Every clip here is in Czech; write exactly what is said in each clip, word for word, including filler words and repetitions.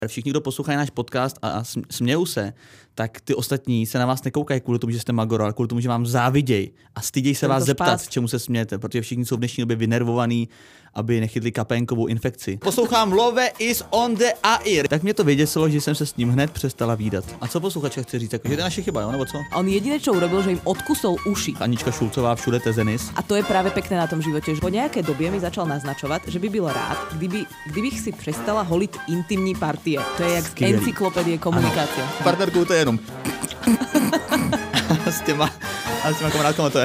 Všichni, kdo poslouchají náš podcast a smějou se, tak ty ostatní se na vás nekoukají kvůli tomu, že jste magor, ale kvůli tomu, že vám záviděj a styděj se vás zeptat, špás. Čemu se smějete, protože všichni jsou v dnešní době vynervovaní, aby nechytli kapénkovou infekci. Poslouchám Love is on the air. Tak mě to vyděsilo, že jsem se s ním hned přestala vídat. A co posluchačka chce říct, jako, že to je naše chyba, jo, nebo co? On jediné, čo urobil, že jim odkusol uši. Anička Šulcová všude tezenis. A to je právě pekné na tom životě, že po nějaké době mi začal naznačovat, že by byl rád, kdyby, kdybych si přestala holit intimní partie. To je jak z encyklopedie komunikácie. Partnerkou to je jenom. s těma, a s těma kamarádkama to je.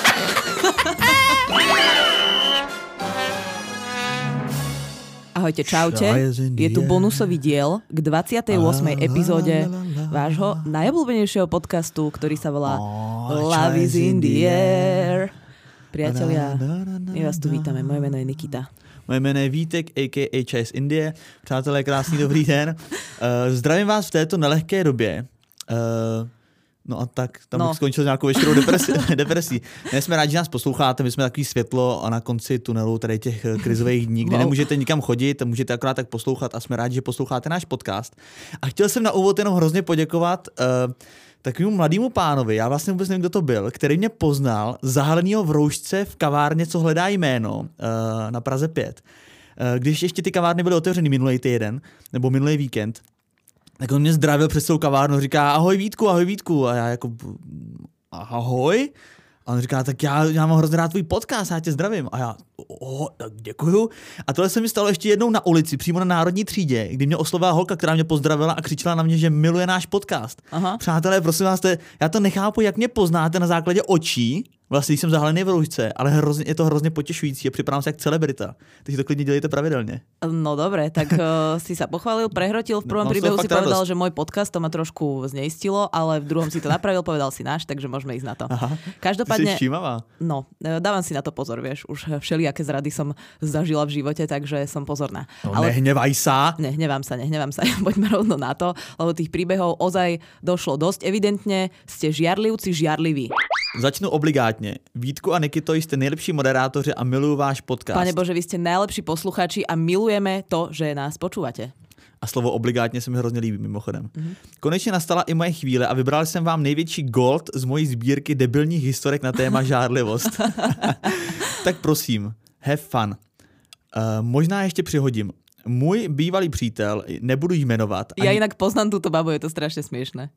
Ahojte, čaute. Je tu bonusový diel k dvadsiatej ôsmej epizóde vášho najobľúbenejšieho podcastu, ktorý sa volá Love is in the air. Priatelia, my vás tu vítame. Moje meno je Nikita. Moje jméno je Vítek, a ká a. Čaj z Indie. Přátelé, krásný dobrý den. Uh, zdravím vás v této nelehké době. Uh, no a tak, tam no. bych skončil s nějakou veškerou depresí. depresí. My jsme rádi, že nás posloucháte, my jsme takový světlo a na konci tunelu tady těch krizových dní, kdy wow. nemůžete nikam chodit, můžete akorát tak poslouchat a jsme rádi, že posloucháte náš podcast. A chtěl jsem na úvod jenom hrozně poděkovat uh, takovému mladému pánovi, já vlastně vůbec nevím, kdo to byl, který mě poznal zahalenýho v roušce v kavárně, co hledá jméno, uh, na Praze pět. Uh, když ještě ty kavárny byly otevřeny minulý týden, nebo minulý víkend, tak on mě zdravil přes celou kavárnu, říká ahoj Vítku, ahoj Vítku. A já jako ahoj. A on říká, tak já, já mám hrozně rád tvůj podcast, já tě zdravím. A já, oh, tak děkuju. A tohle se mi stalo ještě jednou na ulici, přímo na Národní třídě, kdy mě oslovila holka, která mě pozdravila a křičela na mě, že miluje náš podcast. Aha. Přátelé, prosím vás, te, já to nechápu, jak mě poznáte na základě očí. Vlastně jsem zahalený v roušce, ale hrozně, je to hrozně potěšující a připadám se jak celebrita. Takže to klidně dělejte pravidelně. No dobre, tak uh, si sa pochválil, prehrotil, v prvom no, príbehu si povedal, radost. Že môj podcast to ma trošku zneistilo, ale v druhom si to napravil, povedal si náš, takže môžeme ísť na to. Aha, každopádne, ty si všímavá. No, dávam si na to pozor, vieš, už všelijaké zrady som zažila v živote, takže som pozorná. No, ale nehnevaj sa. Nehnevám sa, nehnevám sa, poďme rovno na to, lebo tých príbehov ozaj došlo dosť. Evidentne ste žiarlivci žiarliví. Začnu obligátně. Vítku a Nikito, jste nejlepší moderátoři a miluju váš podcast. Pane Bože, vy ste najlepší posluchači a milujeme to, že nás počúvate. A slovo obligátně se mi hrozně líbí, mimochodem. Mm-hmm. Konečně nastala i moje chvíle a vybral jsem vám největší gold z mojí sbírky debilních historek na téma žárlivost. Tak prosím, have fun. Uh, možná ještě přihodím. Můj bývalý přítel, nebudu jmenovat. Ani... Ja inak poznám túto babu, je to strašne smiešné.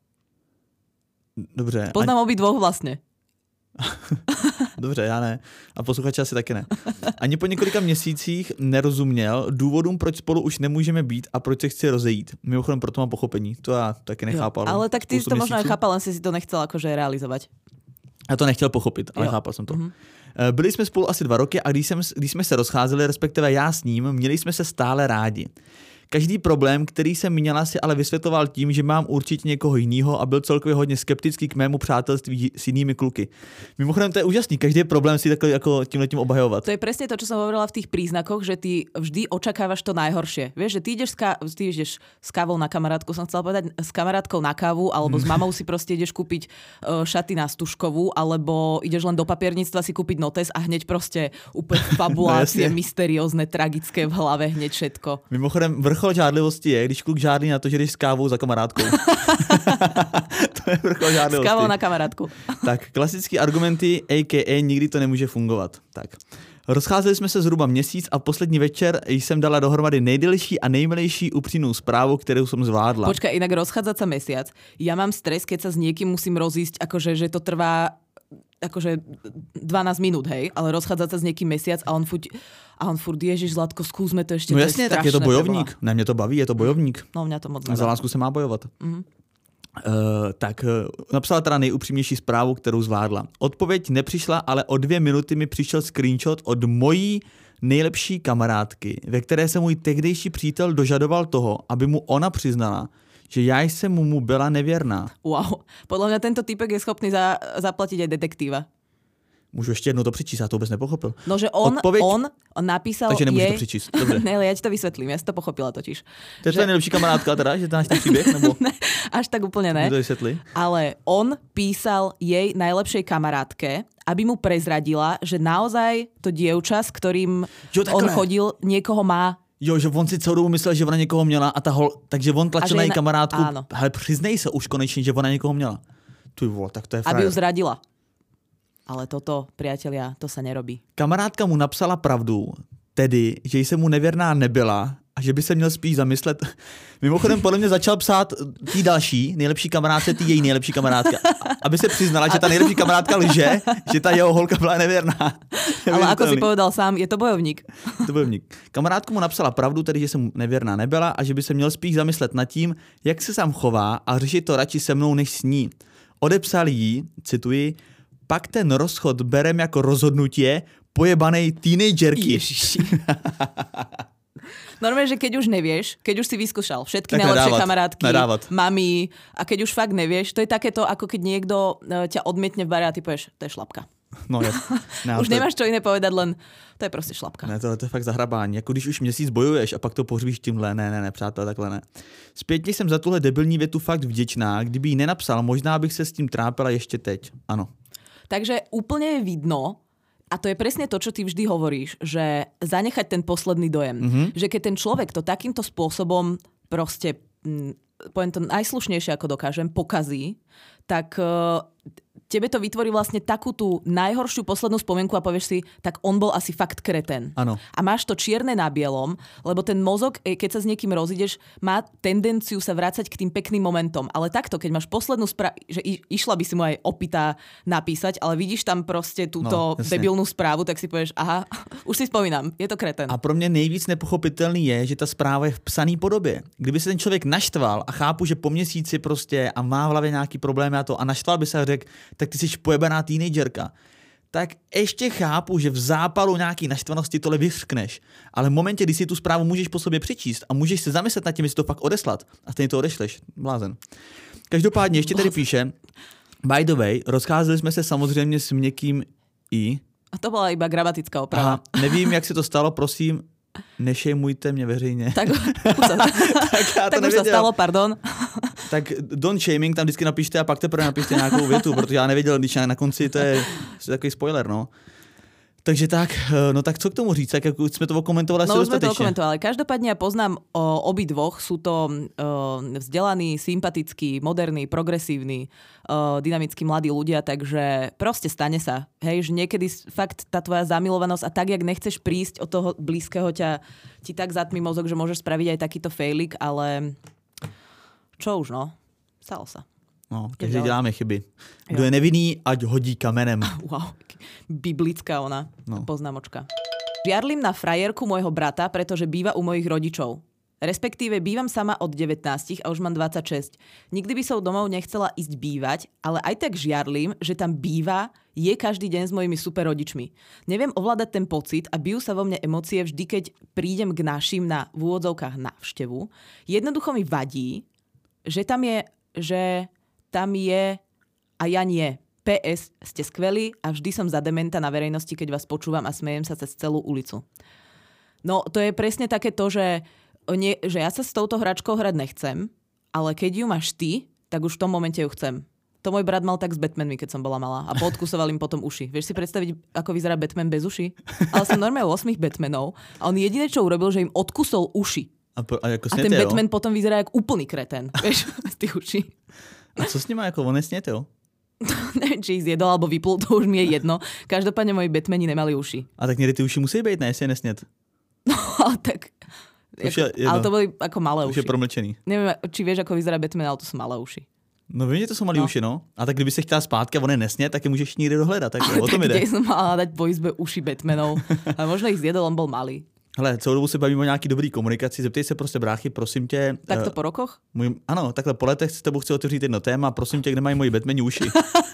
Dobře. Poznám ani... obě dvoch vlastně. Dobře, já ne. A posluchači asi taky ne. Ani po několika měsících nerozuměl důvodům, proč spolu už nemůžeme být a proč se chci rozejít. Mimochodem proto mám pochopení. To já taky nechápal. Jo, ale tak ty jsi to možná chápal, len si to nechcel akože realizovat. Já to nechtěl pochopit, ale jo. Chápal jsem to. Mm-hmm. Byli jsme spolu asi dva roky a když, jsem, když jsme se rozcházeli, respektive já s ním, měli jsme se stále rádi. Každý problém, který jsem měla, si ale vysvětloval tím, že mám určitě někoho jiného a byl celkově hodně skeptický k mému přátelství s jinými kluky. Mimochodem to je úžasný, každý problém si takhle jako tímhletím obhajovat. To je presne to, čo som hovorila v tých príznakoch, že ty vždy očakávaš to najhoršie. Vieš, že ty ideš s, ka- ty ideš s kávou na kamarátku, som chcela povedať, s kamarátkou na kávu, alebo s mamou si proste ideš kúpiť uh, šaty na Stužkovú, alebo ideš len do papierníctva si kúpiť notes a hneď proste úplne fabulácie, no, mysteriózne, tragické v hlave, hneď všetko. Mimochodem vrchol žádlivosti je, když kluk žádlí na to, že jdeš s kávou za kamarádkou. To je vrchol žádlivosti. S kávou na kamarádku. Tak, klasický argumenty, a ká a nikdy to nemůže fungovat. Tak. Rozcházeli jsme se zhruba měsíc a poslední večer jsem dala dohromady nejdelší a nejmilejší upřímnou zprávu, kterou jsem zvládla. Počkaj, inak rozchádzať sa mesiac. Ja mám stres, keď sa s niekým musím rozísť, akože že to trvá akože dvanásť minút, hej, ale rozchádzať sa s niekým mesiac a on furt, a on furt ježiš, Zlatko, skúsme to ešte. No jasně, tak je to bojovník. Ne, mě to baví, je to bojovník. No, mňa to moc nebaví. Za lásku se má bojovat. Mm-hmm. Uh, tak uh, napsala teda nejupřímnější zprávu, kterou zvládla. Odpověď nepřišla, ale o dvě minuty mi přišel screenshot od mojí nejlepší kamarádky, ve které se můj tehdejší přítel dožadoval toho, aby mu ona přiznala, že já jsem mu byla nevěrná. Wow, podľa mňa tento typek je schopný za, zaplatiť aj detektíva. Můžu ještě jednou to přečíst, já to vůbec nepochopil. No, že on, Odpověď... on, on napísal Takže nemůžu jej... to přečíst, dobře. Ne, ale já ti to vysvětlím, já si to pochopila totiž. To je že... nejlepší kamarádka teda, že to náš ten příběh, nebo? Ne, až tak úplně ne. To vysvětli. Ale on písal jej najlepšej kamarátke, aby mu prezradila, že naozaj to dievča, s ktorým jo, on chodil, niekoho má. Jo, že on si celou dobu myslel, že ona někoho měla a ta hol, takže on tlačil na její kamarádku. Áno. Hele, přiznej se už konečně, že ona někoho měla. Ty vole, tak to je frajer. Aby ju zradila. Ale toto, priatelia, to sa nerobí. Kamarádka mu napsala pravdu, tedy, že jsem mu nevěrná nebyla a že by se měl spíš zamyslet. Mimochodem podle mě začal psát tý další, nejlepší kamarádce, tý její nejlepší kamarádka. Aby se přiznala, že ta nejlepší kamarádka lže, že ta jeho holka byla nevěrná. Ale ako si povedal sám, je to bojovník. Je to bojovník. Kamarádka mu napsala pravdu, tedy, že jsem mu nevěrná nebyla a že by se měl spíš zamyslet nad tím, jak se sám chová a řešit to radši se mnou než s ní. Odepsal jí, cituji, pak ten rozchod berem jako rozhodnutie pojebanej teenagerky. Ježiši. Normálne, že keď už nevieš, keď už si vyskúšal všetky tak najlepšie nadávať, kamarátky, nadávať. Mami a keď už fakt nevieš, to je takéto, ako keď niekto ťa odmietne v bare a ty povieš, to je šlapka. No, je. No, už to nemáš čo iné povedať, len to je prostě šlapka. Ne, to, to je fakt zahrabání. Jako když už měsíc bojuješ a pak to pohřbíš tímhle, ne, ne, ne, přátel, takhle ne. Zpětně jsem za tuhle debilní větu fakt vděčná, kdyby ji nenapsal, možná bych se s tím trápila ještě teď. Ano. Takže úplne je vidno, a to je presne to, čo ty vždy hovoríš, že zanechať ten posledný dojem. Mm-hmm. Že keď ten človek to takýmto spôsobom proste, m, poviem to najslušnejšie, ako dokážem, pokazí, tak uh, tebe to vytvorí vlastne takú tú najhoršiu poslednú spomienku a povieš si, tak on bol asi fakt kreten. Ano. A máš to čierne na bielom, lebo ten mozog, keď sa s niekým rozídeš, má tendenciu sa vrácať k tým pekným momentom. Ale takto, keď máš poslednú správu, že išla by si mu aj opitá napísať, ale vidíš tam proste túto no, debilnú správu, tak si povieš, aha, už si spomínam, je to kreten. A pro mě nejvíc nepochopitelný je, že ta zpráva je v psaný podobě. Kdyby se ten člověk naštval a chápu, že po měsíci prostě a má v hlavě nějaký problém a to a naštval by se a řekl, tak ty jsi pojebaná teenagerka, tak ještě chápu, že v zápalu nějaký naštvanosti tohle vyřkneš. Ale v momentě, kdy si tu zprávu můžeš po sobě přečíst a můžeš se zamyslet nad tím, jestli to fakt odeslat a stejně to odešleš. Blázen. Každopádně ještě tady píše, by the way, rozcházeli jsme se samozřejmě s měkkým i. A to byla iba gramatická oprava. Aha, nevím, jak se to stalo, prosím, nešejmujte mě veřejně. Tak, tak, já to tak už to stalo, pardon. Tak don't shaming tam vždycky napište a pak teprve napište nějakou větu, protože já nevěděl, když na konci to je, to je takový spoiler, no. Takže tak, no tak co k tomu říct, jak jsme to okomentovali no, asi dostatečně. No už sme to okomentovali, každopádne ja poznám o, obi dvoch, sú to o, vzdelaní, sympatickí, moderní, progresívni, o, dynamickí mladí ľudia, takže proste stane sa. Hej, že niekedy fakt tá tvoja zamilovanosť a tak, jak nechceš prísť od toho blízkeho ťa, ti tak zatmí mozog, že môžeš spraviť aj takýto failik, ale čo už no, stalo sa. No, takže děláme chyby. Kdo jo. je nevinný, ať hodí kamenem. Wow, biblická ona, no. Poznámočka. Žiarlim na frajerku môjho brata, pretože býva u mojich rodičov. Respektíve bývam sama od devätnásť a už mám dvadsaťšesť. Nikdy by som domov nechcela ísť bývať, ale aj tak žiarlim, že tam býva, je každý deň s mojimi super rodičmi. Neviem ovládať ten pocit a bijú sa vo mne emócie vždy, keď prídem k našim na v úvodzovkách návštevu. Jednoducho mi vadí, že tam je, že tam je a ja nie. pé es, ste skvelí a vždy som za dementa na verejnosti, keď vás počúvam a smejem sa cez celú ulicu. No, to je presne také to, že, nie, že ja sa s touto hračkou hrať nechcem, ale keď ju máš ty, tak už v tom momente ju chcem. To môj brat mal tak s Batmanmi, keď som bola malá a podkusoval im potom uši. Vieš si predstaviť, ako vyzerá Batman bez uší? Ale som normálne osmých Batmanov a on jediné, čo urobil, že im odkusol uši. A, po, a, ako a ten Batman jo? Potom vyzerá jak úplný kreten. Vieš, z tých uší. A co s nima, jako on nesněte, jo? Nevím, či zjedol alebo vyplul, to už mi je jedno. Každopádně moji Batmani nemali uši. A tak někdy ty uši musí být, ne? Jestli je nesnět. No, tak... Jako, ale to byly jako malé už uši. Už je promlčený. Nevím, či víš, ako vyzerá Batman, ale to jsou malé uši. No vím, že to jsou malé no. uši, no. A tak kdyby se chtěla zpátky a on je nesnět, tak je můžeš někde dohledat. Tak o tom jde. Tak jsem mala dať po izbe uši Batmanov. A možno ich zjedol, on bol malý. Hele, celou dobu se bavíme o nějaký dobrý komunikaci, zeptej se prostě bráchy, prosím tě. Tak to po rokoch? Můj, ano, takhle po letech s tebou chci otevřít jedno téma, prosím tě, kde mají moji Batmani uši.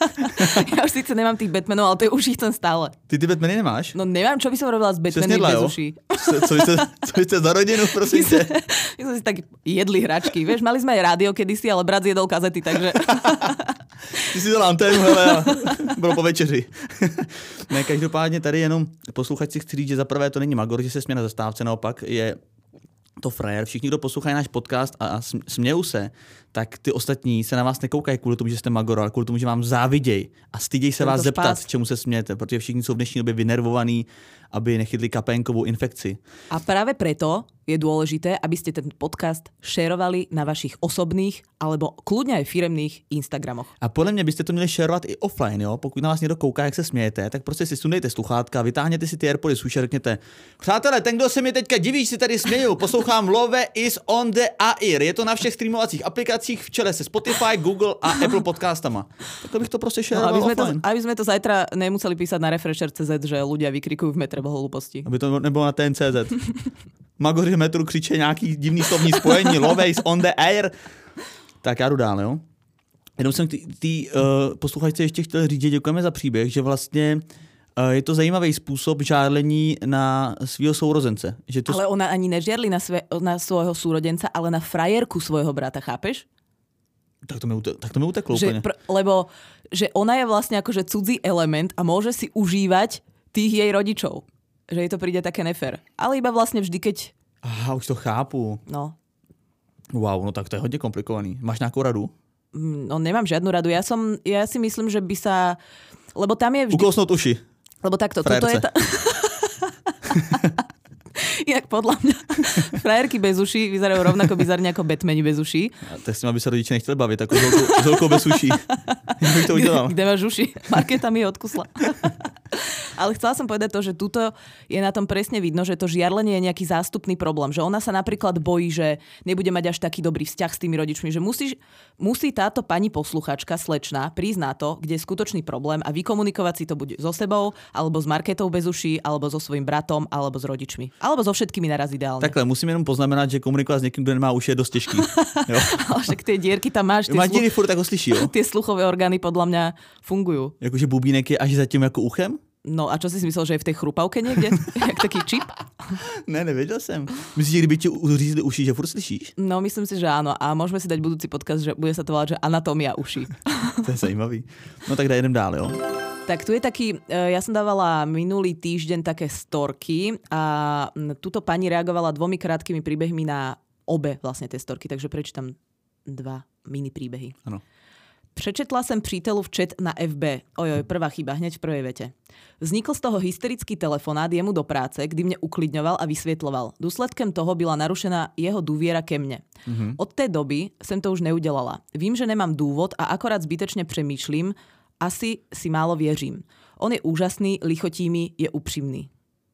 Já už sice nemám tých Batmanov, ale ty uši chcem stále. Ty ty Batmany nemáš? No nevím, čo by som robila s Batmany bez uší. Co, co, jste, co jste za rodinu, prosím tě? My jsme si tak jedli hračky, vieš, mali jsme aj rádio kedysi, ale brat zjedol kazety, takže... Ty si dala anténu, hele, a bylo po večeři. Ne, každopádně tady jenom posluchači chci říct, že za prvé to není magor, že se směje na zastávce, naopak je to frajer. Všichni, kdo poslouchají náš podcast a smějou se, tak ty ostatní se na vás nekoukají kvůli tomu, že jste magor, ale kvůli tomu, že vám záviděj a styděj se vás zeptat, špás. Čemu se smějete, protože všichni jsou v dnešní době vynervovaní, aby nechytli kapénkovou infekci. A práve preto je dôležité, aby ste ten podcast šerovali na vašich osobných alebo kľudne aj firemných Instagramoch. A podle mě byste to měli šerovat i offline, jo? Pokud na vás někdo kouká, jak se smějete, tak prostě si sundejte sluchátka, vytáhněte si ty AirPody z uši a řekněte: přátelé, ten, kdo se mi teďka diví, si tady směju, poslouchám Love is on the air. Je to na všech streamovacích aplikacích v čele se Spotify, Google a Apple podcastama. Takhle bych to prostě šeroval no, aby sme offline. To, aby sme to zajtra nemuseli písať na refresher tečka cé zet, že ľudia vykrikujú v metre hlúposti. Aby to nebylo na T N C Z. Magoři v metru křičí nějaký divný slovní spojení, Love is on the air. Tak já jdu dál, jo. Jenom jsem ty uh, posluchačce ještě chtěl říct, že děkujeme za příběh, že vlastně uh, je to zajímavý způsob žárlení na svého sourozence. Že to... Ale ona ani nežiarli na, sve, na svojho súrodenca, ale na frajerku svojho brata, chápeš? Tak to mi, ute- tak to mi uteklo že, úplně. Pr- lebo že ona je vlastne akože cudzí element a môže si užívať tých jej rodičov. Že jej to príde také nefér. Ale iba vlastne vždy, keď... Aha, už to chápu. No. Wow, no tak to je hodně komplikovaný. Máš nějakou radu? No nemám žiadnu radu. Ja som, ja si myslím, že by sa... Lebo tam je vždy... Ukousnout uši. Lebo takto, Frajerce. toto je ta... Inak podľa mňa frajerky bez uší vyzerajú rovnako bizarne ako Batmani bez uší. A tak s tím, aby se rodiče nechtěli bavit, jako s holkou bez uší. Jak bych to udělal? Kde, kde máš uši? Markéta mi je odkusla. Ale chcela som povedať to, že tuto je na tom presne vidno, že to žiarlenie je nejaký zástupný problém. Že ona sa napríklad bojí, že nebude mať až taký dobrý vzťah s tými rodičmi. Že musí, musí táto pani posluchačka, slečna, prísť na to, kde je skutočný problém a vykomunikovať si to buď so sebou, alebo s Markétou bez uší, alebo so svojím bratom, alebo s rodičmi. Alebo so všetkými naraz ideálne. Takhle, musím jenom poznamenat, že komunikovat s někým, kdo nemá uši, je dost těžký. Jo? Ale však tie dierky tam máš. Má díry, furt tak ho slyší, jo? Tie sluchové orgány podľa mňa fungujú. Jakože bubínek je až za tím jako uchem? No a čo si myslel, že je v tej chrupavke niekde? Jak taký čip? Ne, nevěděl jsem. Myslíš, že kdyby ti uřízli uši, že furt slyšíš? No, myslím si, že áno. A môžeme si dať budúci podcast, že bude sa to volať, že anatómia uší. To je zajímavý. No tak daj, idem dál, jo? Tak tu je taký, ja som dávala minulý týždeň také storky a tuto pani reagovala dvomi krátkými príbehmi na obe vlastne tie storky, takže prečítam dva mini príbehy. Ano. Přečetla jsem přítelův chat na F B. Ojoj, prvá chyba, hneď v prvej vete. Vznikl z toho hysterický telefonát jemu do práce, kdy mě uklidňoval a vysvětloval. Důsledkem toho byla narušená jeho důvěra ke mně. Mm-hmm. Od té doby jsem to už neudělala. Vím, že nemám důvod a akorát zbytečně přemýšlím. Asi si málo věřím. On je úžasný, lichotí mi, je upřímný.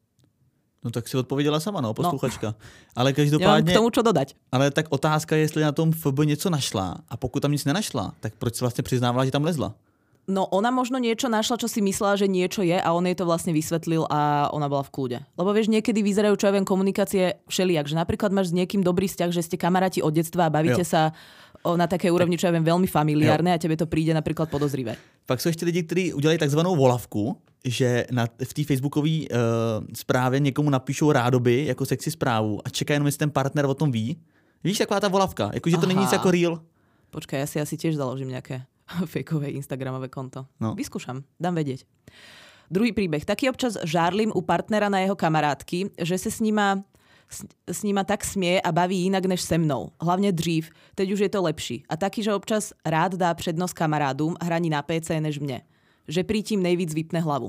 No tak si odpověděla sama, no, posluchačka. No. Ale každopádně... Nemám k tomu čo dodať. Ale tak otázka je, jestli na tom F B něco našla. A pokud tam nic nenašla, tak proč si vlastně přiznávala, že tam lezla? No ona možno niečo našla, čo si myslela, že niečo je a on jej to vlastne vysvetlil a ona bola v kľude. Lebo vieš, niekedy vyzerajú, čo ja viem, komunikácie všelijak. Že napríklad máš s niekým dobrý vzťah, že ste kamaráti od detstva a bavíte jo. sa na takej úrovni, čo ja viem, veľmi familiárne jo. a tebe to príde napríklad podozrivé. Pak jsou ještě lidi, kteří udělají takzvanou volavku, že na, v té facebookové uh, zprávě někomu napíšou rádoby jako sexy zprávu a čekají jenom, jestli ten partner o tom ví. Víš, taková ta volavka, jakože to není nic jako real. Počkaj, ja si asi tiež založím nejaké fejkové instagramové konto. No. Vyskúšam, dám vedieť. Druhý príbeh. Taký občas žárlim u partnera na jeho kamarátky, že se s nima, s, s nima tak smie a baví inak než se mnou. Hlavne dřív. Teď už je to lepší. A taký, že občas rád dá přednost kamarádům hraní na pé cé než mne. Že prý tím nejvíc vypne hlavu.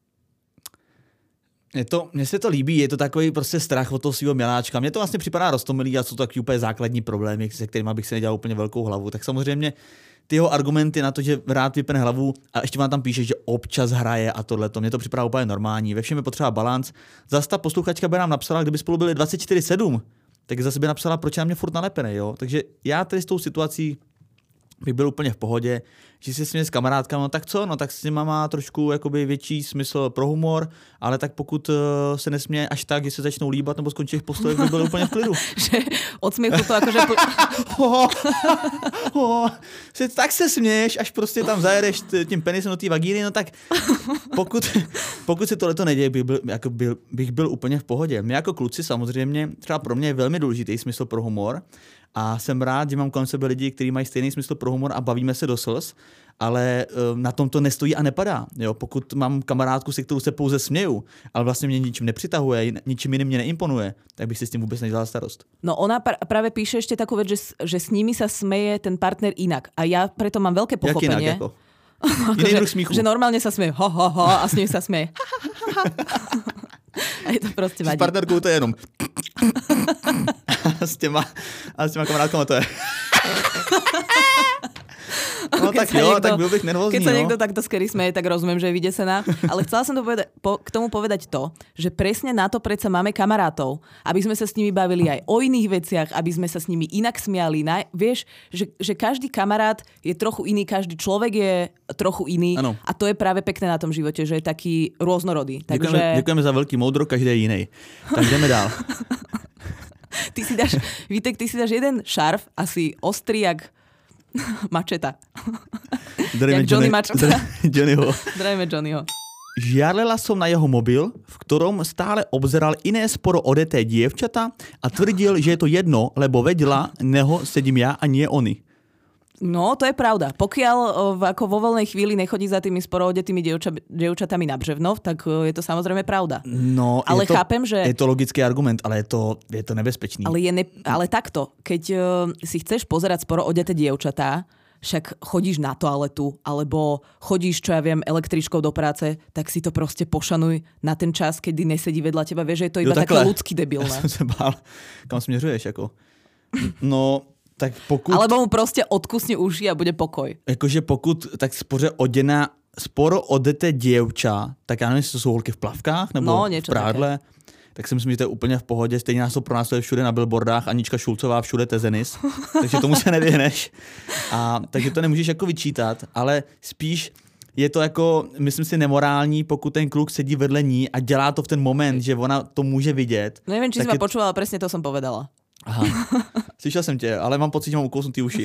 Je to, mně se to líbí, je to takový prostě strach od toho svého miláčka. Mně to vlastně připadá roztomilý a jsou to taky úplně základní problémy, se kterými bych si nedělal úplně velkou hlavu. Tak samozřejmě ty jeho argumenty na to, že rád vypne hlavu a ještě vám tam píše, že občas hraje a tohle, to mně to připadá úplně normální. Ve všem je potřeba balanc. Zas ta posluchačka by nám napsala, kdyby spolu byli dvacet čtyři sedm, tak zase by napsala, proč je na mě furt nalepený, jo. Takže já tady s tou situací bych byl úplně v pohodě, že si směje s kamarádkami, no tak co, no tak s nima má trošku jakoby větší smysl pro humor, ale tak pokud uh, se nesměje až tak, že se začnou líbat nebo skončí v postoji, by byl úplně v klidu. Že od smiechu to akože... oh, oh, se, tak se směješ, až prostě tam zajedeš tím penisem do té vagíny, no tak pokud, pokud se tohleto neděje, bych byl, jako byl, bych byl úplně v pohodě. My jako kluci samozřejmě, třeba pro mě je velmi důležitý smysl pro humor A jsem rád, že mám kolem sebe lidi, kteří mají stejný smysl pro humor a bavíme se do slz, ale uh, na tom to nestojí a nepadá. Jo? Pokud mám kamarádku, se kterou se pouze směju, ale vlastně mě ničím nepřitahuje, ničím jiným mě neimponuje, tak bych si s tím vůbec nedělal starost. No ona pr- práve píše ešte takú vec, že, že s nimi sa smeje ten partner inak. A ja preto mám veľké pochopenie. Jak inak, ako? Iný druh smíchu. Že normálne sa smeje ho, ho, ho a s ním sa smeje. A je to proste vadí. S partnerkou to je jenom a s těma, a s těma kamarádkama to je No tak jo, niekto, tak byl bych nervózní. Keď sa no. niekto takto skeri smeje, tak rozumiem, že je vydesená. Ale chcela som to povedať, po, k tomu povedať to, že presne na to predsa máme kamarátov, aby sme sa s nimi bavili aj o iných veciach, aby sme sa s nimi inak smiali. Na, vieš, že, že každý kamarát je trochu iný, každý človek je trochu iný. Ano. A to je práve pekné na tom živote, že je taký rôznorodý. Takže... Děkujeme, děkujeme za velký moudro, každý je jiný. Tak jdeme dál. Ty si dáš, Vítek, ty si dáš jeden šarf, asi ostrý jak mačeta. Zdravíme jak Johnny Mačeta. Johnnyho. Zdravíme Johnnyho. Žiarlela som na jeho mobil, v ktorom stále obzeral iné sporo odeté dievčata a tvrdil, že je to jedno, lebo vedela, neho sedím ja a nie oni. No, to je pravda. Pokiaľ v, ako vo voľnej chvíli nechodí za tými sporo odetými dievča, dievčatami na břevno, tak je to samozrejme pravda. No, ale je to, chápem, že... je to logický argument, ale je to, je to nebezpečný. Ale, je ne, ale takto, keď uh, si chceš pozerať sporo odeté dievčatá, však chodíš na toaletu, alebo chodíš, čo ja viem, električkou do práce, tak si to proste pošanuj na ten čas, kedy nesedí vedľa teba. Vieš, že je to iba jo, také ľudský debilné. Ja som sa bál, kam směřuješ, ako? No... Tak pokud... Alebo mu prostě odkusne uši a bude pokoj. Jakože pokud tak spoře oděná, sporo odeté dievča, tak já nevím, jestli to jsou holky v plavkách nebo no, v prádle, také. Tak si myslím, že to je úplně v pohodě. Stejně nás to pronásleduje všude na billboardách, Anička Šulcová všude tezenis, takže tomu se nevyhneš. A takže to nemůžeš jako vyčítat, ale spíš je to jako, myslím si, nemorální, pokud ten kluk sedí vedle ní a dělá to v ten moment, že ona to může vidět. No nevím, či si ma je... počúvala, presne to som povedala. Aha, slyšel jsem tě, ale mám pocit, že mám ukousnutý uši.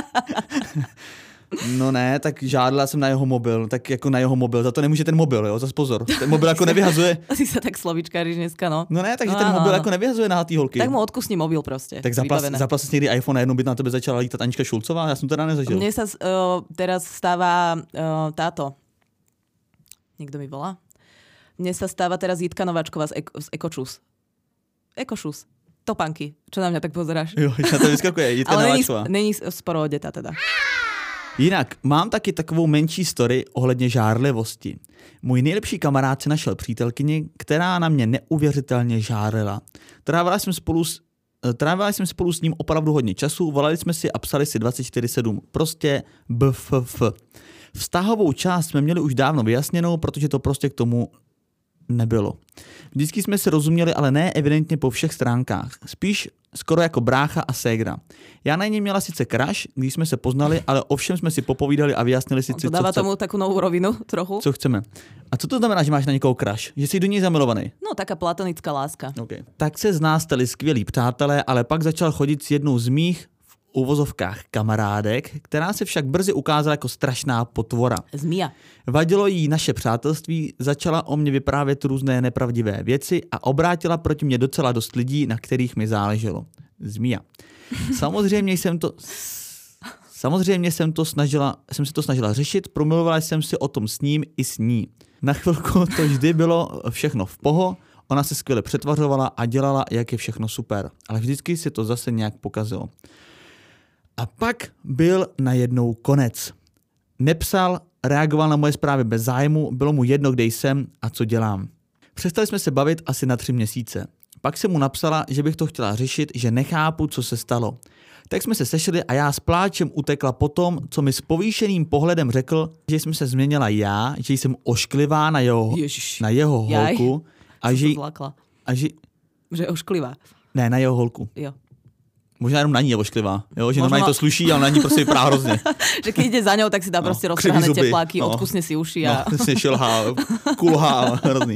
No ne, tak žádala jsem na jeho mobil, tak jako na jeho mobil, za to nemůže ten mobil, jo, zas pozor. Ten mobil jako nevyhazuje. Asi se tak slovíčkáriš dneska, no. No ne, takže no, ten no, mobil no. jako nevyhazuje na tý holky. Tak mu odkusni mobil prostě. Tak zaplas, zaplas někdy iPhone a jednou by na tebe začala lítat Anička Šulcová, já jsem to teda nezažil. Mne sa uh, teraz stáva uh, táto, niekto mi volá? Mne sa stáva teraz Jitka Nováčková z, Eko, z Ekočus. Ekošus. Topánky. Čo na mňa tak pozeráš? Jo, na to vyskakuje. Jitka Nováčková. Ale není, není sporo odeta teda. Jinak, mám taky takovou menší story ohledně žárlivosti. Můj nejlepší kamarád si našel přítelkyni, která na mě neuvěřitelně žárlila. Trávila jsem spolu s, trávila jsem spolu s ním opravdu hodně času, volali jsme si a psali si dvacet čtyři sedm. Prostě B F F. Vztahovou část jsme měli už dávno vyjasněnou, protože to prostě k tomu nebylo. Vždycky jsme se rozuměli, ale ne evidentně po všech stránkách. Spíš skoro jako brácha a ségra. Já na něj měla sice crush, když jsme se poznali, ale ovšem jsme si popovídali a vyjasnili si, co, co dává tomu takovou novou rovinu trochu. Co chceme. A co to znamená, že máš na někoho crush? Že jsi do něj zamilovaný? No, taká platonická láska. Okay. Tak se z nás stali skvělí přátelé, ale pak začal chodit s jednou z mých v uvozovkách kamarádek, která se však brzy ukázala jako strašná potvora. Zmija. Vadilo jí naše přátelství, začala o mě vyprávět různé nepravdivé věci a obrátila proti mě docela dost lidí, na kterých mi záleželo. Zmija. Samozřejmě jsem to... Samozřejmě jsem, to snažila, jsem se to snažila řešit, promluvala jsem si o tom s ním i s ní. Na chvilku to vždy bylo všechno v poho, ona se skvěle přetvařovala a dělala, jak je všechno super. Ale vždycky si to zase nějak pokazilo. A pak byl najednou konec. Nepsal, reagoval na moje zprávy bez zájmu, bylo mu jedno, kde jsem a co dělám. Přestali jsme se bavit asi na tři měsíce. Pak jsem mu napsala, že bych to chtěla řešit, že nechápu, co se stalo. Tak jsme se sešli a já s pláčem utekla po tom, co mi s povýšeným pohledem řekl, že jsem se změnila já, že jsem ošklivá na jeho, na jeho holku. A že, a že... Že je ošklivá. Ne, na jeho holku. Jo. Možná jenom na ní je ošklivá, jo? Že normálně to sluší, ale na ní prostě vypadá hrozně. Že když jde za ňou, tak si dá no, prostě roztrhané tepláky, no. Odkusne si uši a... No, si šilhá, kulhá, hrozný.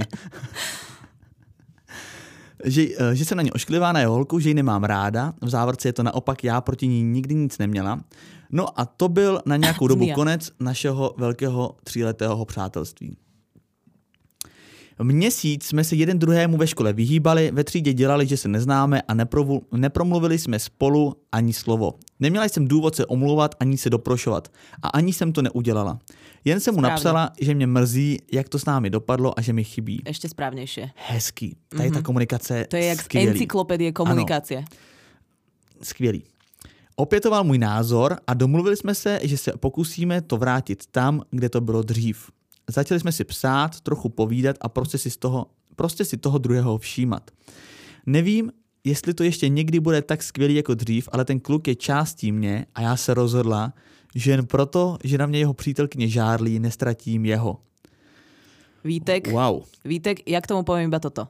Že, že jsem na ní ošklivá, na jeho holku, že ji nemám ráda. V závorce je to naopak, já proti ní nikdy nic neměla. No a to byl na nějakou dobu konec našeho velkého tříletého přátelství. Měsíc jsme se jeden druhému ve škole vyhýbali, ve třídě dělali, že se neznáme a neprovu, nepromluvili jsme spolu ani slovo. Neměla jsem důvod se omlouvat ani se doprošovat a ani jsem to neudělala. Jen jsem mu správně napsala, že mě mrzí, jak to s námi dopadlo a že mi chybí. Ještě správnější. Hezký. Tady mm-hmm. ta komunikace to je jak skvělý. Encyklopedie komunikácie. Ano. Skvělý. Opětoval můj názor a domluvili jsme se, že se pokusíme to vrátit tam, kde to bylo dřív. Začali jsme si psát, trochu povídat a prostě si, z toho, prostě si toho druhého všímat. Nevím, jestli to ještě někdy bude tak skvělý jako dřív, ale ten kluk je částí mě a já se rozhodla, že jen proto, že na mě jeho přítelkyně žárlí, nestratím jeho. Vítek, wow. Vítek, jak tomu povím iba toto?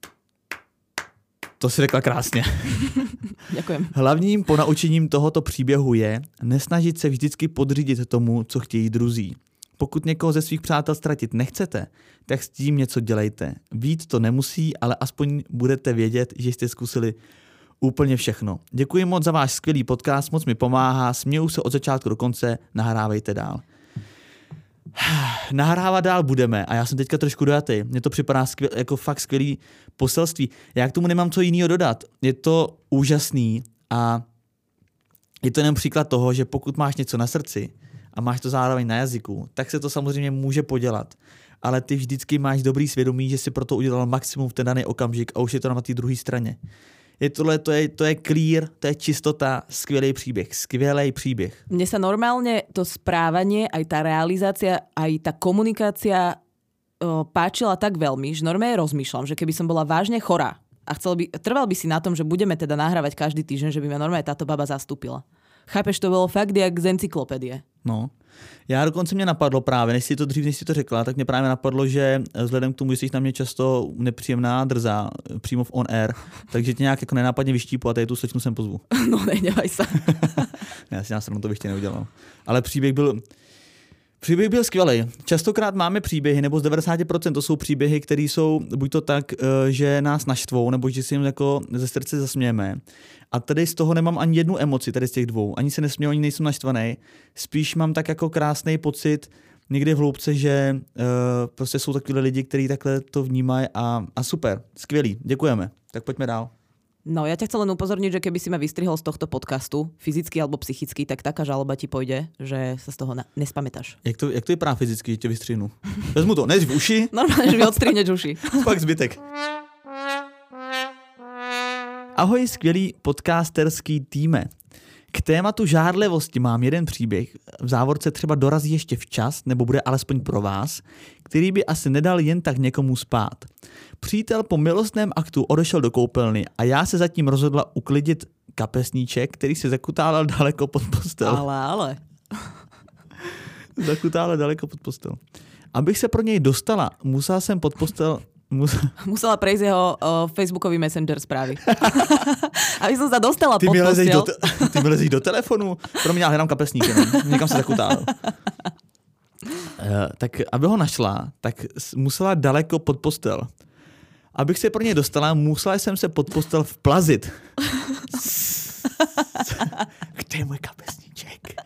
To si řekla krásně. Děkujem. Hlavním ponaučením tohoto příběhu je nesnažit se vždycky podřídit tomu, co chtějí druzí. Pokud někoho ze svých přátel ztratit nechcete, tak s tím něco dělejte. Vít to nemusí, ale aspoň budete vědět, že jste zkusili úplně všechno. Děkuji moc za váš skvělý podcast, moc mi pomáhá, směju se od začátku do konce, nahrávejte dál. Nahrávat dál budeme a já jsem teďka trošku dojatý. Mně to připadá skvěl, jako fakt skvělý poselství. Já k tomu nemám co jiného dodat. Je to úžasný a je to jenom příklad toho, že pokud máš něco na srdci a máš to zároveň na jazyku, tak se to samozřejmě může podělat. Ale ty vždycky máš dobrý svědomí, že si pro to udělal maximum v ten daný okamžik a už je to na té druhé straně. Je tohle, to je, to je clear, to je čistota, skvělý příběh, skvělý příběh. Mne sa normálne to správanie, aj tá realizácia, aj tá komunikácia o, páčila tak veľmi, že normálne rozmýšľam, že keby som bola vážne chorá a chcel by, trval by si na tom, že budeme teda nahrávať každý týždeň, že by ma normálne táto baba zastúpila. Chápeš, to bylo fakt jak z encyklopedie. No, já dokonce mě napadlo právě, než si to dřív, než si to řekla, tak mě právě napadlo, že vzhledem k tomu, že jsi na mě často nepříjemná drzá přímo v on air, takže tě nějak jako nenápadně vyštípu a tady tu slečnu sem pozvu. No nehněvaj se. Já si nás to bych tě neudělal. Ale příběh byl... Příběh byl skvělý. Častokrát máme příběhy, nebo z devadesát procent to jsou příběhy, které jsou buď to tak, že nás naštvou, nebo že si jim jako ze srdce zasmějeme. A tady z toho nemám ani jednu emoci, tady z těch dvou. Ani se nesměju, ani nejsem naštvaný. Spíš mám tak jako krásný pocit někdy v hloubce, že uh, prostě jsou takový lidi, kteří takhle to vnímají a, a super, skvělý, děkujeme. Tak pojďme dál. No, ja ťa chcem len upozorniť, že keby si ma vystrihol z tohto podcastu, fyzicky alebo psychicky, tak taká žaloba ti pôjde, že sa z toho na- nespamätáš. Jak to, jak to vypadá fyzicky, že tě vystřihnu? Vezmu to, než v uši? Normálne, že mi odstrihneš uši. Pak zbytek. Ahoj, skvělý podcasterský týme. K tématu žárlivosti mám jeden příběh, v závorce třeba dorazí ještě včas, nebo bude alespoň pro vás, který by asi nedal jen tak někomu spát. Přítel po milostném aktu odešel do koupelny a já se zatím rozhodla uklidit kapesníček, který se zakutálal daleko pod postel. Ale, ale. Zakutálal daleko pod postel. Abych se pro něj dostala, musela jsem pod postel... Musela, Musela prejsť jeho uh, facebookový messenger správy. Aby som sa dostala ty pod postel. Do te- ty mi lezíš do telefonu? Pro mě já hledám kapesníky, no. Někam se zakutál. Uh, tak aby ho našla, tak musela daleko pod postel. Abych se pro něj dostala, musela jsem se pod postel vplazit. Kde je můj kapesníček?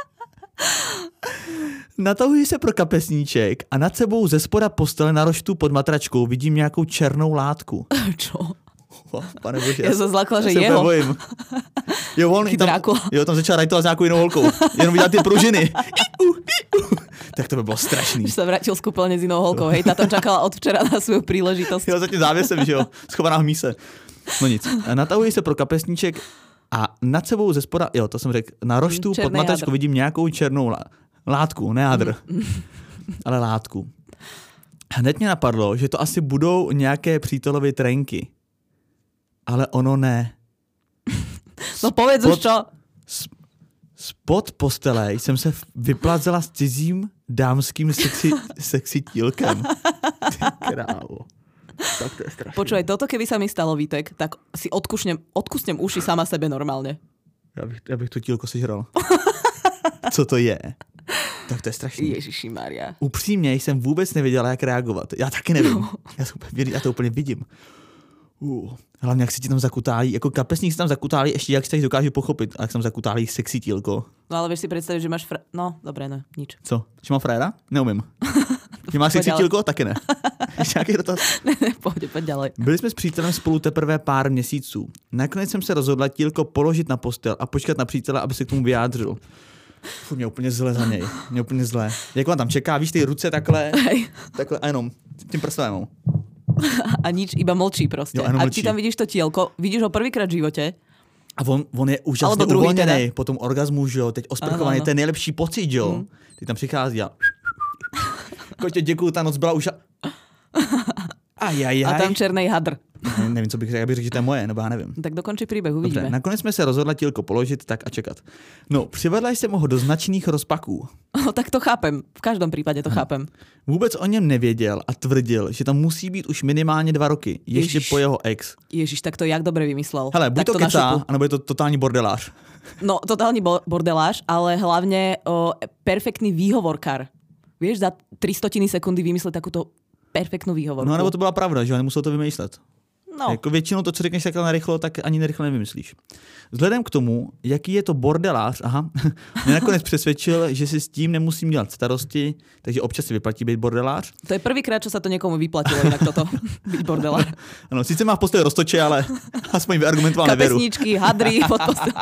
Natahuji se pro kapesníček a nad sebou ze spoda postele na roštu pod matračkou vidím nějakou černou látku. Čo? Oh, pane bože, já jsem zlakla, že já jeho. Bojím. Jo, on tam, jo, tam začal rajtovat s nějakou jinou holkou. Jenom viděl ty pružiny. Tak to by bylo strašný. Už se vrátil z kúpeľne s jinou holkou. Hej, ta tam čakala od včera na svou příležitost. Jo, za tím závěsem, že jo, schovaná v míse. No nic. Natahuji se pro kapesníček a nad sebou ze spoda, jo, to jsem řekl, na roštu pod matračkou vidím nějakou černou lá, látku, ne jádr, ale látku. Hned mě napadlo, že to asi budou nějaké přítelovy trenky. Ale ono ne. No povedz už čo. Spod postele jsem se vyplazila s cizím dámským sexy, sexy tílkem. Ty krávo. Tak to je strašné. Počúvaj, toto keby sa mi stalo, Vítek, tak si odkusnem, odkusnem uši sama sebe normálně. Já bych, já bych tu tílko sežral. Co to je? Tak to je strašný. Ježiši Maria. Upřímně jsem vůbec nevěděla, jak reagovat. Já taky nevím. No. Já, já to úplně vidím. Uh, hlavně, jak se ti tam zakutálí, jako kapesník se tam zakutálí, ještě jak se dokážu pochopit, jak se tam zakutálí sexy tílko. No ale vieš si představit, že máš, fra... no dobré, no, nič. Co? Že mám frajera? Neumím. Že máš sexy tílko? Taky ne. Ještě nějaký dotaz? Ne, ne, pojď, pojď ďalej. Byli jsme s přítelem spolu teprve pár měsíců. Nakonec jsem se rozhodla Tílko položit na postel a počkat na přítele, aby se k tomu vyjádřil. Fů, mě úplně zle za něj. Mě úplně zle. Jak on tam čeká, víš, ty ruce takhle, Hej. takhle a jenom tím prstem. A nič, iba mlčí proste. Jo, a mlčí. ty tam vidíš to tielko, vidíš ho prvýkrát v živote. A on, on je úžasně uvolněný, po tom orgazmu, že jo, teď osprchovaný, to je nejlepší pocit, že jo. Mm. Ty tam přichází a... Kotě, děkuju, ta noc byla už... Ajajaj. A tam černej hadr. Ne, nevím, co bych řekl, já bych řekl, že to je moje, nebo já nevím. Tak dokončí příběh, uvidíme. Dobře, nakonec jsme se rozhodla Tílko položit tak a čekat. No, přivedla jsem ho do značných rozpaků. No, tak to chápem, v každom prípade to chápem. Vůbec o něm nevěděl a tvrdil, že tam musí být už minimálně dva roky, ještě Ježiš. po jeho ex. Ježiš, tak to jak dobre vymyslel. Hele, buď tak to kecá, anebo je to totální bordelář. No, totálny bo- bordelář, ale hlavne o, perfektný výhovorkár. Vieš, za tri stotiny sekundy vymyslet takúto perfektnú výhovorku. No, nebo to byla pravda, že nemusel to vymýšlet. No. Jako většinou to, co řekneš takhle narychlo, tak ani nerychle nevymyslíš. Vzhledem k tomu, jaký je to bordelář, aha, mě nakonec přesvědčil, že si s tím nemusím dělat starosti, takže občas si vyplatí být bordelář. To je prvýkrát, čo sa to niekomu vyplatilo, inak toto, byť bordelář. Ano, sice má v posteli roztoče, ale aspoň vyargumentoval nevěru. Kapesníčky, hadry pod postel.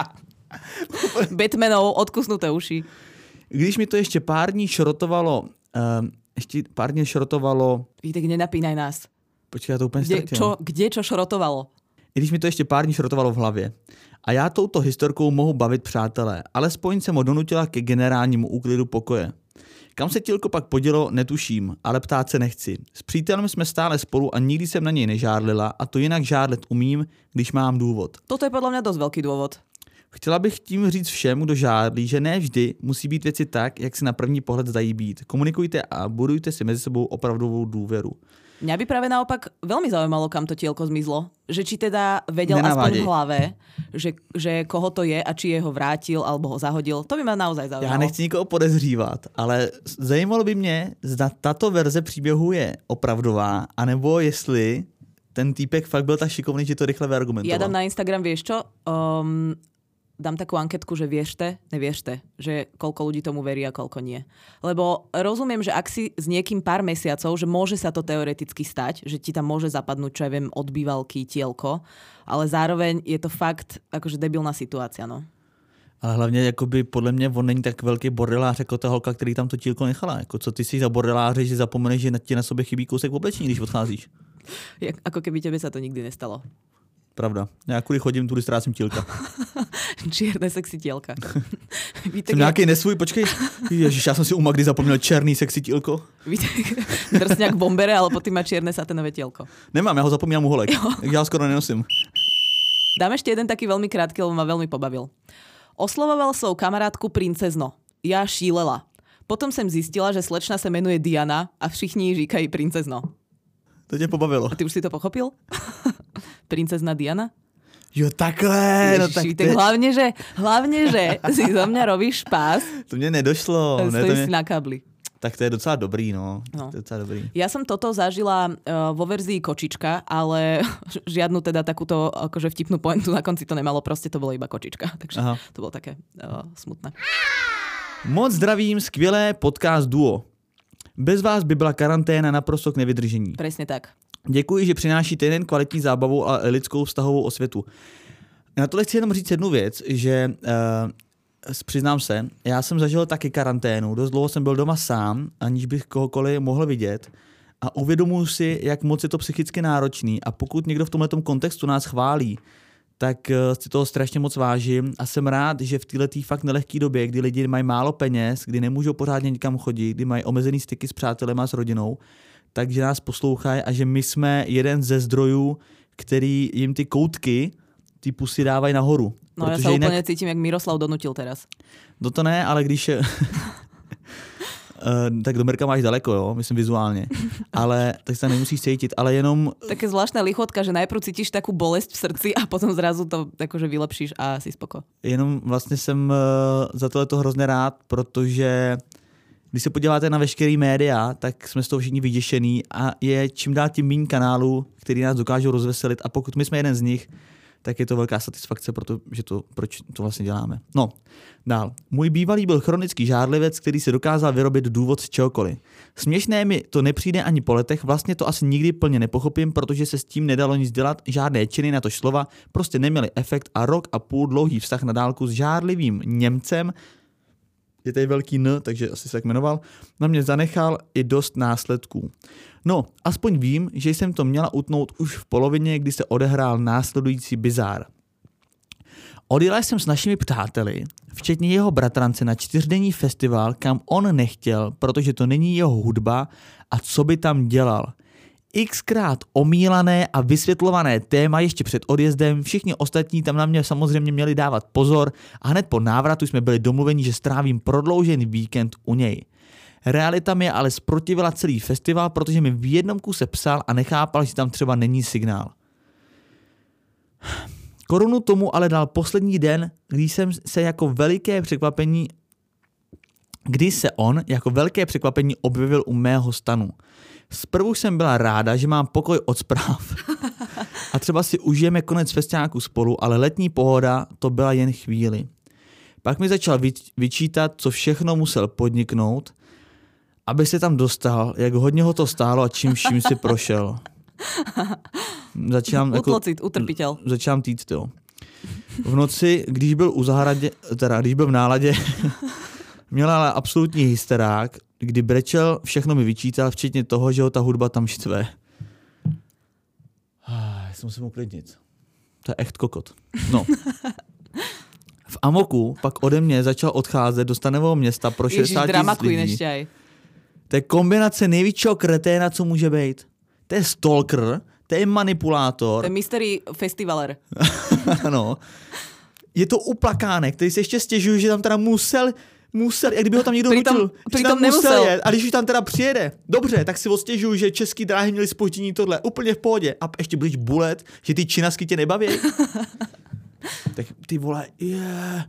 Batmanov, odkusnuté uši. Když mi to ještě pár dní šrotovalo, um, ještě pár dní šrotovalo... Vítek, nenapínaj nás. Počkej, já to úplně Kde ztratím. čo, kde čo šrotovalo? I když mi to ještě pár dní šrotovalo v hlavě. A já touto historkou mohu bavit přátelé, alespoň jsem ho donutila ke generálnímu úklidu pokoje. Kam se Tílko pak podělo, netuším, ale ptát se nechci. S přítelem jsme stále spolu a nikdy jsem na něj nežádlila a to jinak žádlet umím, když mám důvod. Toto je podľa mňa dosť veľký dôvod. Chtěla bych tím říct všem, kdo žádlí, že ne vždy musí být věci tak, jak si na první pohled zdají být. Komunikujte a budujte si mezi sebou opravdovou důvěru. Mňa by práve naopak veľmi zaujímalo, kam to tielko zmizlo. Že či teda vedel Nenavádej. aspoň v hlave, že, že koho to je a či je ho vrátil alebo ho zahodil. To by ma naozaj zaujímalo. Já nechci nikoho podezřívat, ale zajímalo by mě, zda tato verze příběhu je opravdová, anebo jestli ten týpek fakt byl tak šikovný, že to rychle vyargumentoval. Ja dám na Instagram, vieš čo? Um, dám takú anketku, že viešte, neviešte, že koľko ľudí tomu verí a koľko nie. Lebo rozumiem, že ak si s niekým pár mesiacov, že môže sa to teoreticky stať, že ti tam môže zapadnúť, čo ja viem, od bývalky tielko, ale zároveň je to fakt akože debilná situácia, no. Ale hlavně jakoby, podle mě on není tak velký bordelář jako ta holka, který tam to Tílko nechala. Jako, co ty si za bordeláře, že zapomeneš, že na ti na sobě chybí kousek oblečení, když odcházíš. Jak, ako keby tebe sa to nikdy nestalo. Pravda. Já kvůli chodím, tudy ztrácím Tílka. Čierne sexy tielka. Jsem nějaký nesvůj, počkej. Ježiš, já jsem si u Magdy zapomněl černý sexy Tílko. Drsňák v bombere, ale potom má čierne saténové tielko. Nemám, já ho zapomínám u holek. Já ho skoro nenosím. Dám ešte jeden taký veľmi krátky, lebo ma veľmi pobavil. Oslovoval svou kamarátku princezno. Já šílela. Potom jsem zistila, že slečna se jmenuje Diana a všichni jí říkají princezno. To tě pobavilo. A ty už si to pochopil? Princezna Diana? Jo, takhle. No, tak te... hlavne, že, hlavne, že si zo mňa robíš pás. To mě nedošlo. Stojíš ne, to mě... si na kabli. Tak to je docela dobrý, no. no. To je docela dobrý. Ja som toto zažila uh, vo verzii kočička, ale žiadnu teda takúto akože vtipnú pointu na konci to nemalo, proste to bolo iba kočička. Takže Aha. to bolo také uh, smutné. Moc zdravím, skvělé podcast Duo. Bez vás by byla karanténa naprosto k nevydržení. Presne tak. Děkuji, že přinášíte nejen kvalitní zábavu, ale lidskou vztahovou osvětu. Na tohle chci jenom říct jednu věc, že uh, přiznám se, já jsem zažil taky karanténu, dost dlouho jsem byl doma sám, aniž bych kohokoliv mohl vidět a uvědomuji si, jak moc je to psychicky náročný a pokud někdo v tomhletom kontextu nás chválí, tak uh, si toho strašně moc vážím a jsem rád, že v této fakt nelehké době, kdy lidi mají málo peněz, kdy nemůžou pořádně nikam chodit, kdy mají omezený styky s přáteli a s rodinou, takže nás poslouchají a že my jsme jeden ze zdrojů, který jim ty koutky, ty pusy dávají nahoru. No ja sa jinak... úplne cítim, jak Miroslav donutil teraz. No to ne, ale když... Uh, tak do Mirka máš daleko, jo, myslím vizuálně. Ale tak sa nemusíš cítiť, ale jenom... Také zvláštna lichotka, že najprv cítiš takú bolesť v srdci a potom zrazu to akože vylepšíš a si spoko. Jenom vlastně jsem uh, za tohleto hrozně rád, protože když se podíváte na veškerý média, tak jsme z toho všichni vyděšený a je čím dál tím méně kanálů, který nás dokážou rozveselit a pokud my jsme jeden z nich, tak je to velká satisfakce, protože to, proč to vlastně děláme. No, dál. Můj bývalý byl chronický žárlivec, který si dokázal vyrobit důvod z čehokoliv. Směšné mi to nepřijde ani po letech, vlastně to asi nikdy plně nepochopím, protože se s tím nedalo nic dělat, žádné činy na to slova prostě neměly efekt a rok a půl dlouhý vztah na dálku s žárlivým Němcem, je tady velký N, takže asi se tak jmenoval, na mě zanechal i dost následků. No, aspoň vím, že jsem to měla utnout už v polovině, kdy se odehrál následující bizár. Odjela jsem s našimi přáteli, včetně jeho bratrance, na čtyřdenní festival, kam on nechtěl, protože to není jeho hudba a co by tam dělal. Xkrát omílané a vysvětlované téma ještě před odjezdem, všichni ostatní tam na mě samozřejmě měli dávat pozor a hned po návratu jsme byli domluveni, že strávím prodloužený víkend u něj. Realita mi ale zprotivila celý festival, protože mi v jednom kuse psal a nechápal, že tam třeba není signál. Korunu tomu ale dal poslední den, kdy jsem se jako veliké překvapení, kdy se on jako velké překvapení objevil u mého stanu. Zprvu jsem byla ráda, že mám pokoj od zpráv a třeba si užijeme konec festiáku spolu, ale letní pohoda to byla jen chvíli. Pak mi začal vyčítat, co všechno musel podniknout, aby se tam dostal, jak hodně ho to stálo a čím vším si prošel. Začínám Utlocit, jako, utrpitel. Začínám týct, jo. V noci, když byl u zahradě, teda když byl v náladě, měla ale absolutní hysterák, kdy brečel, všechno mi vyčítal, včetně toho, že ho ta hudba tam štve. Já jsem musel uklidnit. To je echt kokot. No. V amoku pak ode mě začal odcházet do stanového města pro šedesát tisíc lidí. To je kombinace největšího kreténa, co může být. To je stalker, to je manipulátor. To je mystery festivaler. Ano. Je to uplakánek, který se ještě stěžuje, že tam teda musel, musel, jak kdyby ho tam někdo nutil. Přitom nemusel jet. A když už tam teda přijede, dobře, tak si odstěžuju, že český dráhy měly zpoždění tohle, úplně v pohodě. A ještě budeš bulet, že ty činasky tě nebaví. Tak ty vole, yeah.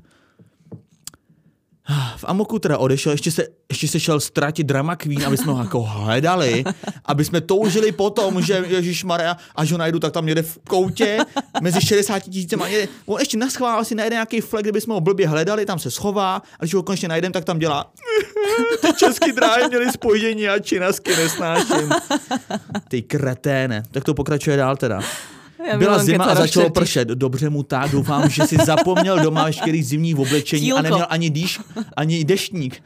V amoku teda odešel, ještě se, ještě se šel ztratit drama queen, aby jsme ho jako hledali, aby jsme toužili potom, že ježišmarja, až ho najdu, tak tam někde v koutě mezi šedesáti tisícema někde. On ještě naschvál si najde nějaký flag, kdyby jsme ho blbě hledali, tam se schová a když ho konečně najdem, tak tam dělá ty český dráhy měly spojení a činasky nesnáším. Ty kreténe. Tak to pokračuje dál teda. Já Byla zima a začalo pršet. Dobře mu tak, doufám, že si zapomněl doma veškerý zimní oblečení Tílko. A neměl ani dýš, ani deštník.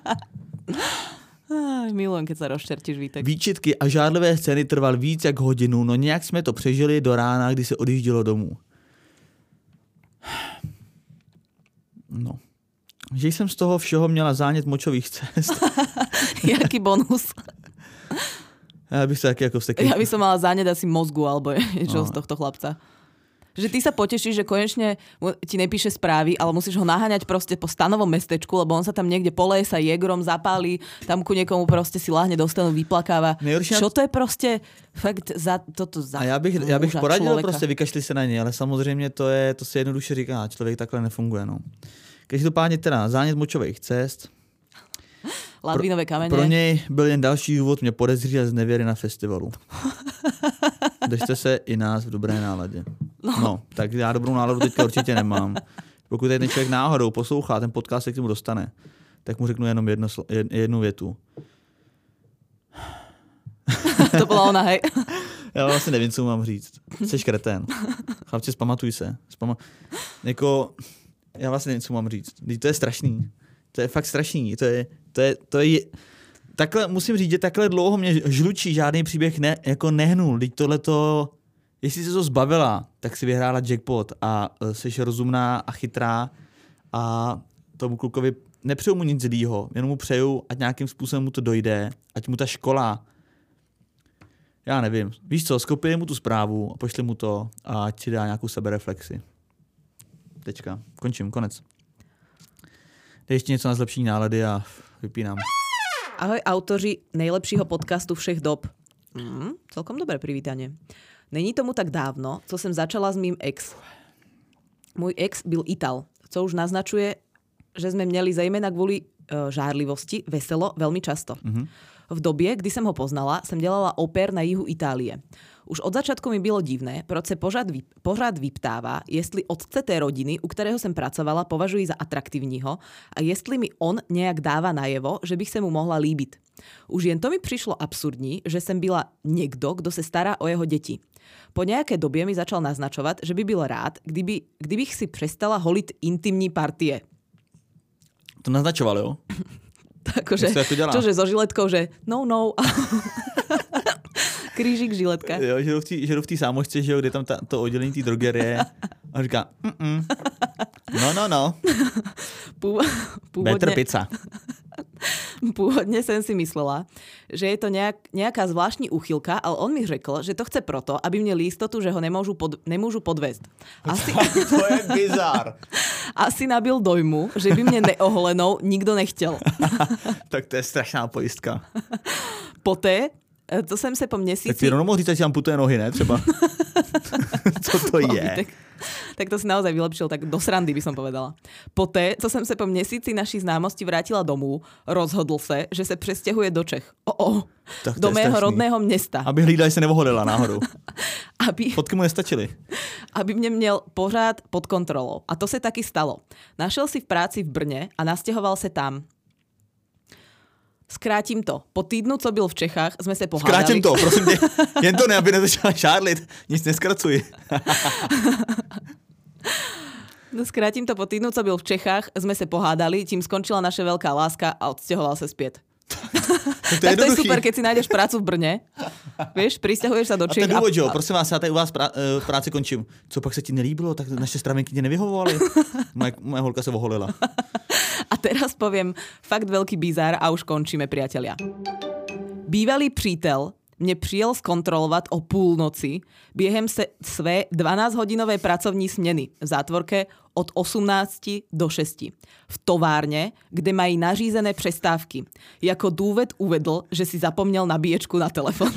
Milujem, keď sa rozčertíš, Vítek. Výčitky a žádlivé scény trval víc jak hodinu, no nějak jsme to přežili do rána, kdy se odjíždělo domů. No. Že jsem z toho všeho měla zánět močových cest. Jaký bonus. Ja bych sa taký ako vsteký. Ja by som mala zánět asi mozgu alebo niečo no. z tohto chlapca. Že ty sa potešíš, že konečne ti nepíše správy, ale musíš ho naháňať proste po stanovom mestečku, lebo on sa tam niekde poleje sa jegrom, zapálí, tam ku niekomu proste si láhne do stanu, vyplakáva. Nejhorší Čo to je proste fakt za toto za. A ja bych, ja bych poradil človeka. Proste vykašli sa na nej, ale samozrejme to je, to si jednoduše říká, človek takhle nefunguje, no. Každopádně teda zánět močových cest. Ladvinové kamene. Pro něj byl jen další důvod mě podezřívat z nevěry na festivalu. Držte se i nás v dobré náladě. No. no, tak já dobrou náladu teďka určitě nemám. Pokud tady ten člověk náhodou poslouchá, ten podcast se k němu dostane, tak mu řeknu jenom jedno, jednu větu. To byla ona, hej. Já vlastně nevím, co mám říct. Jseš kretén. Chlapci, zpamatuj se. Spama... Jako, já vlastně nevím, co mám říct. To je strašný. To je fakt strašný. To je, to je, to je... Takhle, musím říct, že takhle dlouho mě žlučí žádný příběh ne, jako nehnul. Teď tohleto, jestli se to zbavila, tak si vyhrála jackpot a uh, jsi rozumná a chytrá a tomu klukovi nepřeju mu nic zlýho, jenom mu přeju, ať nějakým způsobem mu to dojde, ať mu ta škola, já nevím, víš co, skopij mu tu zprávu a pošli mu to a ať si dá nějakou sebereflexi. Tečka, končím, konec. Dej ještě něco na zlepšení nálady a vypínám. Ahoj autoři nejlepšího podcastu všech dob. Mm, celkom dobré privítanie. Není tomu tak dávno, co jsem začala s mým ex. Můj ex byl Ital, co už naznačuje, že sme měli zejména kvôli uh, žárlivosti veselo veľmi často. Mm-hmm. V době, kdy jsem ho poznala, jsem dělala opér na jihu Itálie. Už od začátku mi bylo divné, proč se pořád, vy, pořád vyptává, jestli otce té rodiny, u kterého jsem pracovala, považuji za atraktivního a jestli mi on nějak dává najevo, že bych se mu mohla líbit. Už jen to mi přišlo absurdní, že jsem byla někdo, kdo se stará o jeho děti. Po nějaké době mi začal naznačovat, že by byl rád, kdyby, kdybych si přestala holit intimní partie. To naznačoval, jo? Takže, čože so žiletkou, že no, no. Krížik, žiletka. Jo, že jdu v té sámošce, že jo, kde tam ta, to oddělení té drogerie a říká mm-mm. no, no, no. Pů, původně, better pizza. Původně jsem si myslela, že je to nejak, nějaká zvláštní úchylka, ale on mi řekl, že to chce proto, aby měl jistotu, že ho nemůžu, pod, nemůžu podvést. Asi, to je bizár. Asi nabil dojmu, že by mě neoholenou nikdo nechtěl. Tak to je strašná pojistka. Poté, to jsem se po měsíci... Tak ty rovnou mohl říct, že si amputuje nohy, ne? Třeba. Co to je? Tak, tak to si naozaj vylepšil, tak do srandy by som povedala. Poté, co jsem se po měsíci naší známosti vrátila domů, rozhodl se, že se přestěhuje do Čech. O, o, do mého strašný. Rodného města. Aby hlídala, že se nevohodila náhodou. Aby, Fotky mu nestačily. Aby mě měl pořád pod kontrolou. A to se taky stalo. Našel si v práci v Brně a nastěhoval se tam. Zkrátím to. Po týdnu, co byl v Čechách, jsme se pohádali. Zkrátím to, prosím tě. Jen to ne, aby nezačala šádlit. Nic neskracuji. No, zkrátím to. Po týdnu, co byl v Čechách, jsme se pohádali, tím skončila naše velká láska a odstěhoval se zpět. Tak to, tak je, to je super, keď si nájdeš prácu v Brně. Vieš, prisťahuješ sa do Čech. A ten důvod, jo, prosím vás, já tady u vás prá, uh, práci končím. Co pak se ti nelíbilo, tak naše stravenky ti nevyhovovaly. Moje, moje holka se oholila. A teraz poviem fakt veľký bizár a už končíme, priatelia. Bývalý přítel mě přijel zkontrolovat o půlnoci během se své dvanásťhodinové pracovní směny v zátvorke od osemnácti do šesti. V továrně, kde mají nařízené přestávky. Jako důvod uvedl, že si zapomněl nabíječku na telefon.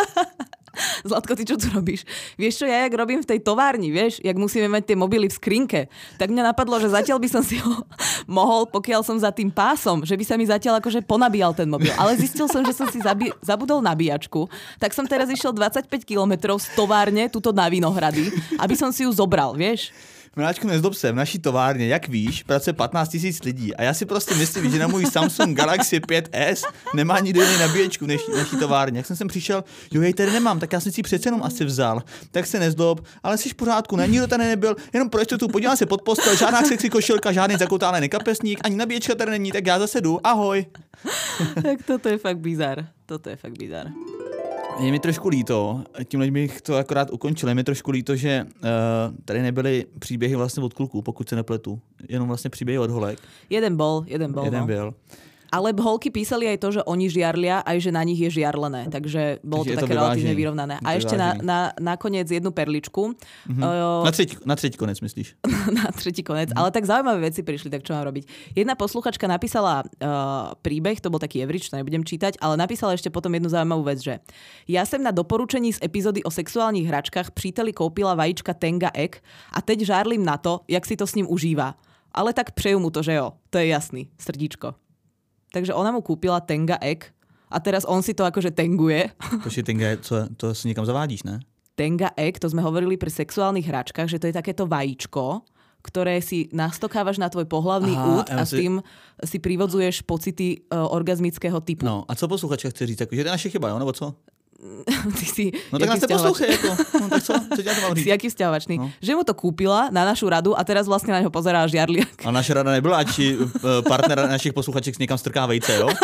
Zlatko, ty čo tu robíš? Vieš čo, ja jak robím v tej továrni, vieš, jak musíme mať tie mobily v skrinke, tak mňa napadlo, že zatiaľ by som si ho mohol, pokiaľ som za tým pásom, že by sa mi zatiaľ akože ponabíjal ten mobil. Ale zistil som, že som si zabi- zabudol nabíjačku, tak som teraz išiel dvadsaťpäť kilometrov z továrne tuto na Vinohrady, aby som si ju zobral, vieš? Miláčku, nezdob se, v naší továrně, jak víš, pracuje patnáct tisíc lidí a já si prostě myslím, že na můj Samsung Galaxy pět S nemá nikdo jiný nabíječku v naší, naší továrně. Jak jsem sem přišel, jo, jej tady nemám, tak já jsem si přece jenom asi vzal. Tak se nezdob, ale jsi v pořádku, ne, nikdo tady nebyl, jenom pro jistotu, podívám se pod postel, žádná sexy košilka, žádný zakotálený kapesník, ani nabíječka tady není, tak já zase jdu, ahoj. Tak toto je fakt bizar, toto je fakt bizar. Je mi trošku líto, tímhle bych to akorát ukončil, je mi trošku líto, že uh, tady nebyly příběhy vlastně od kluků, pokud se nepletu, jenom vlastně příběhy od holek. Jeden bol, jeden bol. Jeden no. byl. Ale holky písali aj to, že oni žiarlia, aj že na nich je žiarlené. Takže bolo takže to také to relatívne vyrovnané. A ešte na, na, nakoniec jednu perličku. Mm-hmm. Uh, na, třetí, na třetí konec, myslíš? Na tretí konec. Mm-hmm. Ale tak zaujímavé veci prišli, tak čo mám robiť. Jedna posluchačka napísala uh, príbeh, to bol taký evrič, to nebudem čítať, ale napísala ešte potom jednu zaujímavú vec, že ja som na doporučení z epizódy o sexuálnych hračkách příteli koupila vajíčka Tenga Egg a teď žárlim na to, jak si to s ním užíva. Ale tak přeju mu to, že jo. To je jasný. Srdíčko. Takže ona mu kúpila Tenga Egg a teraz on si to akože tenguje. Počkej, Tenga, co, to si niekam zavádíš, ne? Tenga Egg, to sme hovorili pri sexuálnych hračkách, že to je takéto vajíčko, ktoré si nastokávaš na tvoj pohlavný Aha, út a s si... tým si privodzuješ pocity uh, orgazmického typu. No a co posluchačka chce říct? Že to je naše chyba, jo? Nebo co? Ty si, no tak nás te poslouchej, jako. No tak co? Co ťa to mám říct? Si jaký vzťahovačný. No. Že mu to kúpila na našu radu a teraz vlastne na ňo pozerá žiarliak. A naša rada nebyla, či partner našich posluchaček někam strká vejce, jo?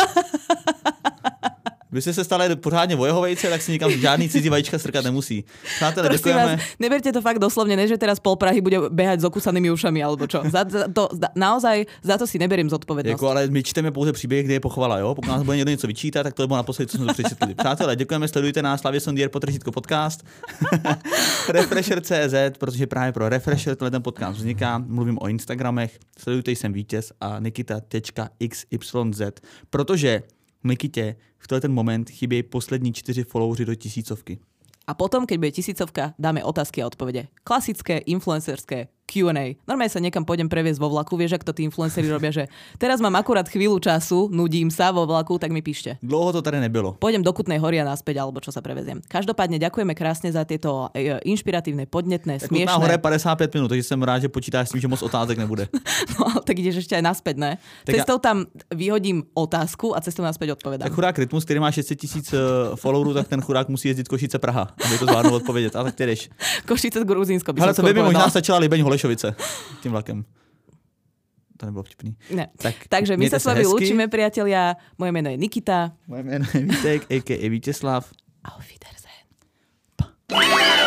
Vy ste sa stali pořádne vo jeho vejce, tak si nikam žádný cizí vajíčka strkať nemusí. Přátelé, děkujeme. Vás, neberte to fakt doslovne, ne, že teraz pol Prahy bude behať s okúsanými ušami, alebo čo. Za, za to, za, naozaj za to si neberiem zodpovednosť. Jako, ale my čteme pouze příběh, kde je pochvala, jo? Pokud nás bude někdo něco vyčítat, tak to bylo naposledy, co jsme to přečetli. Přátelé, děkujeme, sledujte nás Slavě Sondier potržítko podcast. Refresher tečka cé zet, protože právě pro Refresher tenhle ten podcast vzniká. Mluvím o Instagramech. Sledujte, jsem Vítěz a Nikita tečka iks ypsilon zet, protože Nikitě v tenhle ten moment chybějí poslední čtyři followři do tisícovky. A potom, keď bude tisícovka, dáme otázky a odpovede. Klasické, influencerské, Q kjú end ej. Normálne sa niekam pôjdem previesť vo vlaku, vieš, ak to tí influenceri robia, že teraz mám akurát chvíľu času, nudím sa vo vlaku, tak mi píšte. Dlouho to tady nebylo. Pôjdem do Kutnej Hory a naspäť, alebo čo sa preveziem. Každopádne ďakujeme krásne za tieto inšpiratívne, podnetné, tak smiešné. Kutná Hora je padesát pět minut, takže jsem rád, že počítáš s tím, že moc otázek nebude. No, tak ideš ešte aj naspäť, ne? Tak cestou tam vyhodím otázku a cestou naspäť odpovedám. Tak chudák Rytmus, který má šest set tisíc followerů, tak ten chudák musí jezdit Košice Praha, aby to zvládnul odpovědět. A tak ty jdeš. Košice Gruzínsko by ale som to by mi povedala. možná stačila Libeň Holešovice tím vlakem. To nebylo vtipný. Ne. Tak, takže my sa s vami hezky. lúčime, priatelia. Moje meno je Nikita. Moje meno je Vítek, a ká a. Vítězslav. Auf Wiedersehen.